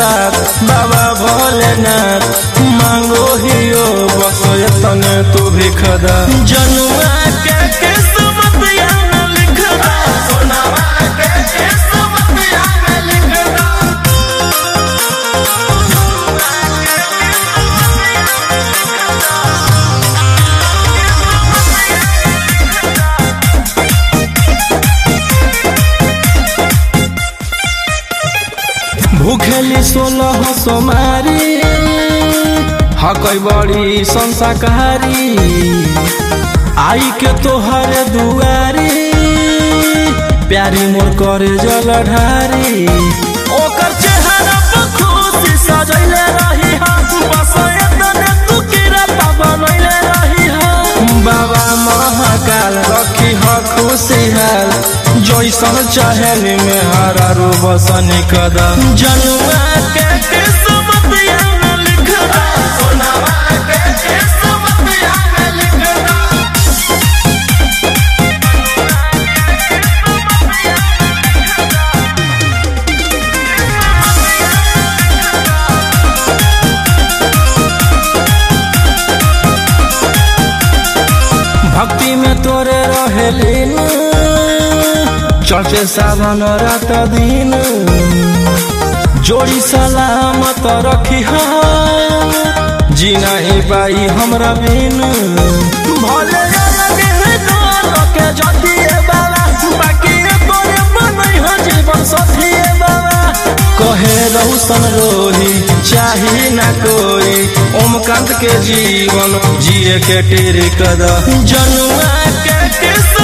साथ बाबा भोलेनाथ मांगो हियो बस तने तू भी खदा जनुआ के किस्मत में लिख दा सोनावा के किस्मत में लिख दा भूखेली 16 सोमारी हकई बड़ी संसाकारी आई के तोहर दुआरी प्यारी मोर करे जल ढारी ओकर चेहरा पर खुशी सजैले रही बस एतने तू किरपा बनैले रही बाबा महाकाल रखी खुशहाल जैसन चहल में हरा रू बसन कदा जनुआ के किस्मत में लिख दा सोनावा के किस्मत में लिख दा भक्ति में तोरे रहेलीन चढ़ते सावन रात दिन जोड़ी सलामत रखी जी नहीं पाई हमरा बिन भले के जतिए बाबा बाकी तोरे बनई हो जीवन साथी बाबा कहे रहुसन रोही चाही ना कोई ओमकांत के जीवन जिए के टेरी कदा जनुआ के